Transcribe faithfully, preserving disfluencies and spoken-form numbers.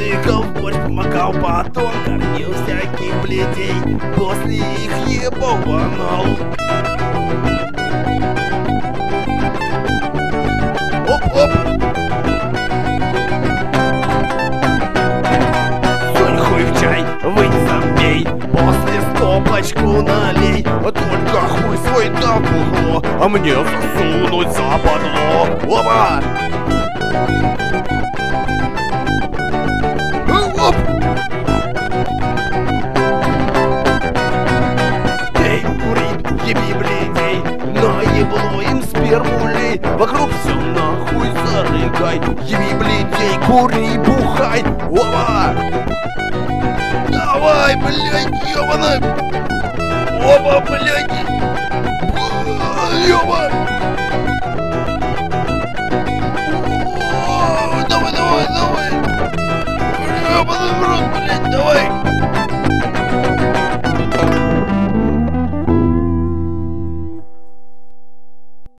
Тыкал в борщ, макал, потом кормил всяких бледей. После их ебал в анал. Оп-оп! Сунь хуй в чай, вынь сам пей. После стопочку налей. Только хуй свой да в бухло, а мне засунуть западло. Опа! Оп! Пей, кури, еби бледей, наебло им спермулей. Вокруг все нахуй зарыгай. Еби бледей, кури, бухай. Опа! Давай, блядь, ёбана! Опа, блядь! Ёба!